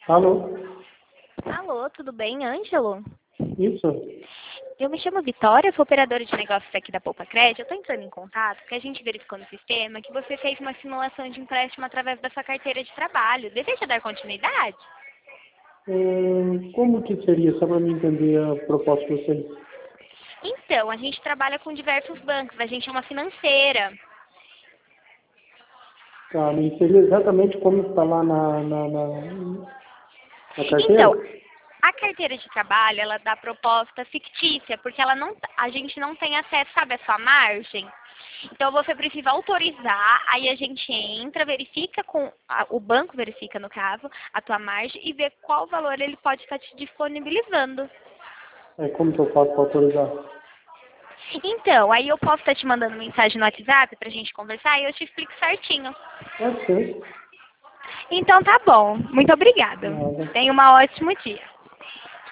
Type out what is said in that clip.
Alô? Alô, tudo bem, Ângelo? Isso? Eu me chamo Vitória, sou operadora de negócios aqui da Poupa Crédito. Eu estou entrando em contato porque a gente verificou no sistema que você fez uma simulação de empréstimo através da sua carteira de trabalho. Deseja dar continuidade? Como que seria, só para me entender a proposta de vocês? Então, a gente trabalha com diversos bancos, a gente é uma financeira. Tá, me seria exatamente como está lá na carteira? Então, a carteira de trabalho, ela dá proposta fictícia, porque a gente não tem acesso, sabe, à sua margem. Então você precisa autorizar, aí a gente entra, verifica o banco verifica no caso, a tua margem e vê qual valor ele pode estar te disponibilizando. Como que eu faço para autorizar? Então, aí eu posso estar te mandando mensagem no WhatsApp pra gente conversar e eu te explico certinho. Pode ser. Então tá bom. Muito obrigada. Nada. Tenha um ótimo dia.